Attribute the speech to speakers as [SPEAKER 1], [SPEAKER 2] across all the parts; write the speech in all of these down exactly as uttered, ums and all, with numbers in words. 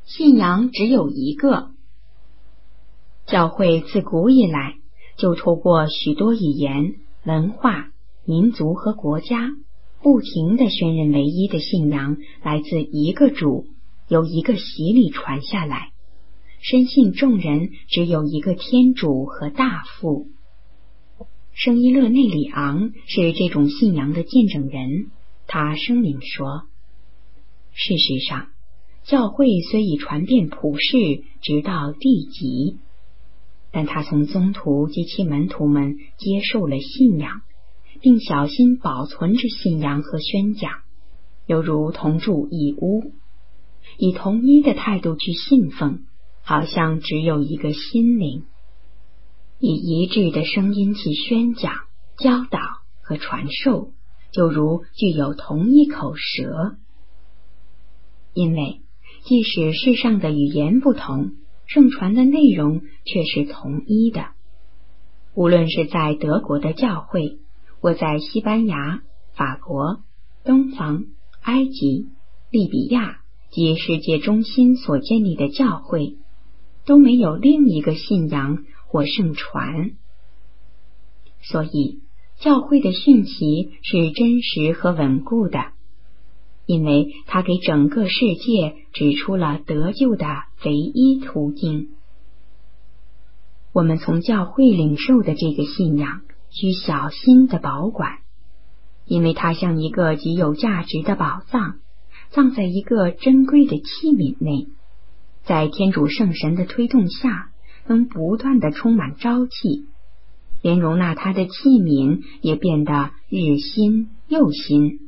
[SPEAKER 1] 信仰只有一个。教会自古以来就透过许多语言、文化、民族和国家，不停地宣认唯一的信仰来自一个主，由一个洗礼传下来，深信众人只有一个天主和大父。圣伊勒内里昂是这种信仰的见证人，他声明说，事实上，教会虽已传遍普世，直到地极，但他从宗徒及其门徒们接受了信仰，并小心保存着信仰和宣讲，犹如同住一屋，以同一的态度去信奉，好像只有一个心灵，以一致的声音去宣讲、教导和传授，就如具有同一口舌。因为即使世上的语言不同，圣传的内容却是同一的。无论是在德国的教会，或在西班牙、法国、东方、埃及、利比亚及世界中心所建立的教会，都没有另一个信仰或圣传。所以教会的讯息是真实和稳固的，因为它给整个世界指出了得救的唯一途径。我们从教会领受的这个信仰需小心地保管，因为它像一个极有价值的宝藏，葬在一个珍贵的器皿内，在天主圣神的推动下，能不断地充满朝气，连容纳它的器皿也变得日新又新。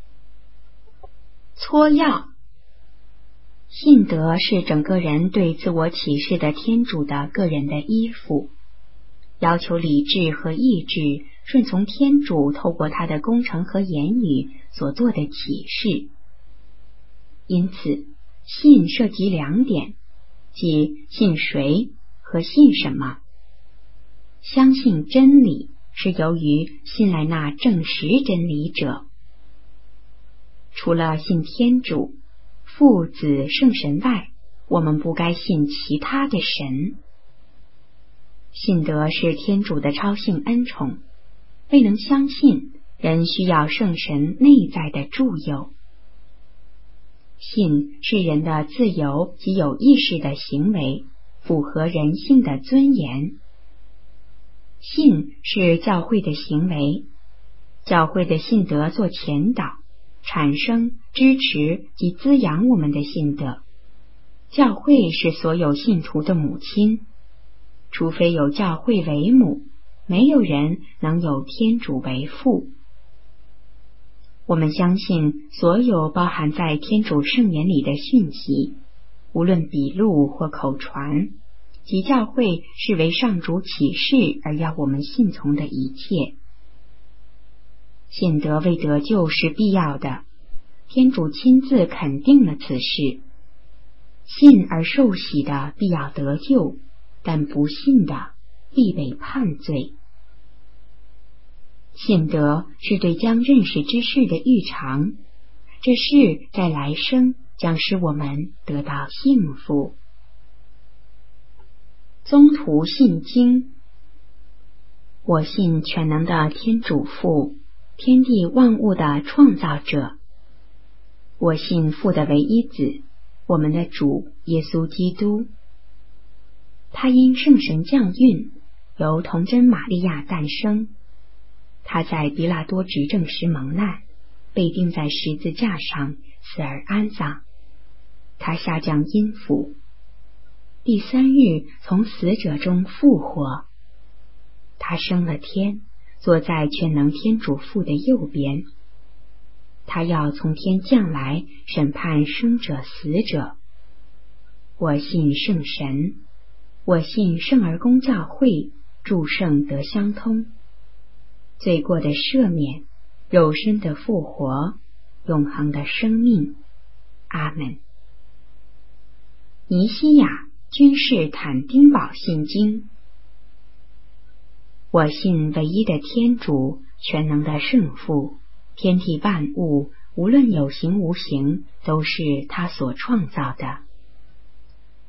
[SPEAKER 1] 撮要：信德是整个人对自我启示的天主的个人的依附，要求理智和意志顺从天主透过他的工程和言语所做的启示。因此，信涉及两点，即信谁和信什么。相信真理是由于信赖那证实真理者。除了信天主、父子圣神外，我们不该信其他的神。信德是天主的超性恩宠，未能相信，人需要圣神内在的助佑。信是人的自由及有意识的行为，符合人性的尊严。信是教会的行为，教会的信德做前导，产生、支持及滋养我们的信德。教会是所有信徒的母亲，除非有教会为母，没有人能有天主为父。我们相信所有包含在天主圣言里的讯息，无论笔录或口传，及教会视为上主启示而要我们信从的一切。信德为得救是必要的，天主亲自肯定了此事。信而受洗的必要得救，但不信的必被判罪。信德是对将认识之事的预尝，这事在来生将使我们得到幸福。宗徒信经：我信全能的天主父，天地万物的创造者。我信父的唯一子，我们的主耶稣基督。他因圣神降孕，由童贞玛利亚诞生。他在比拉多执政时蒙难，被钉在十字架上，死而安葬。他下降阴府，第三日从死者中复活。他升了天，坐在全能天主父的右边。他要从天降来，审判生者死者。我信圣神，我信圣而公教会，诸圣得相通，罪过的赦免，肉身的复活，永恒的生命。阿们。尼西亚君士坦丁堡信经：我信唯一的天主，全能的圣父，天地万物无论有形无形，都是他所创造的。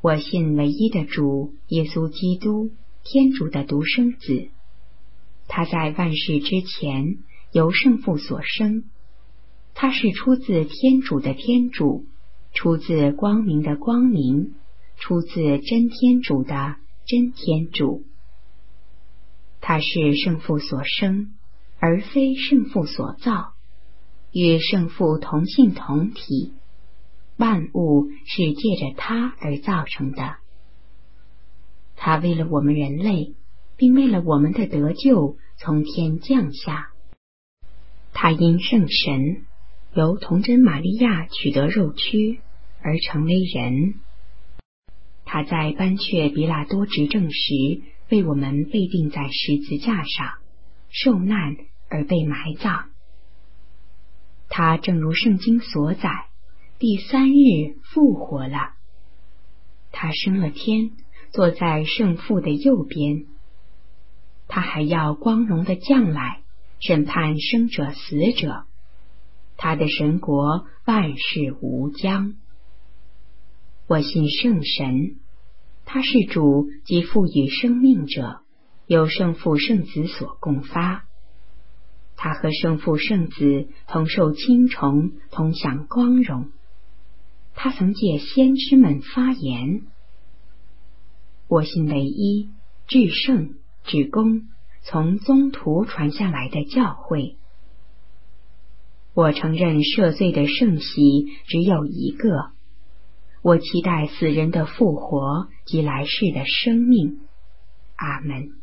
[SPEAKER 1] 我信唯一的主耶稣基督，天主的独生子。他在万事之前由圣父所生，他是出自天主的天主，出自光明的光明，出自真天主的真天主。他是圣父所生，而非圣父所造，与圣父同性同体，万物是借着他而造成的。他为了我们人类，并为了我们的得救，从天降下。他因圣神由童贞玛利亚取得肉躯而成为人。他在班却比拉多执政时，为我们被钉在十字架上，受难而被埋葬。他正如圣经所载，第三日复活了。他升了天，坐在圣父的右边。他还要光荣的降来，审判生者死者。他的神国万事无疆。我信圣神，他是主及赋予生命者，由圣父圣子所共发。他和圣父圣子同受青虫，同享光荣。他曾借先知们发言。我信唯一、至圣、至公，从宗徒传下来的教会。我承认赦罪的圣洗只有一个。我期待死人的复活及来世的生命。阿门。